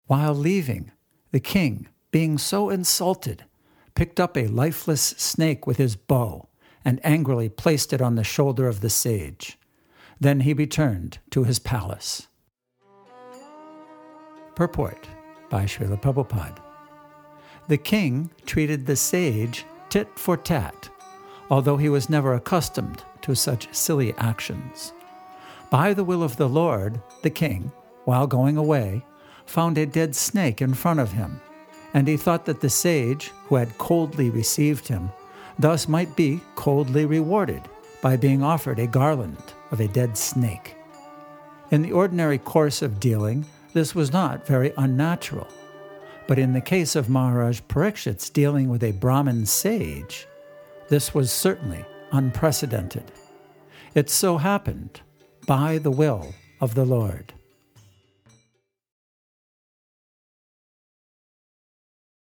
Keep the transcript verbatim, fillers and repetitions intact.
While leaving, the king, being so insulted, picked up a lifeless snake with his bow and angrily placed it on the shoulder of the sage. Then he returned to his palace. Purport by Srila Prabhupada. The king treated the sage tit for tat, although he was never accustomed to such silly actions. By the will of the Lord, the king, while going away, found a dead snake in front of him, and he thought that the sage, who had coldly received him, thus might be coldly rewarded by being offered a garland of a dead snake. In the ordinary course of dealing, this was not very unnatural, but in the case of Maharaj Parikshit's dealing with a Brahmin sage, this was certainly unprecedented. It so happened by the will of the Lord.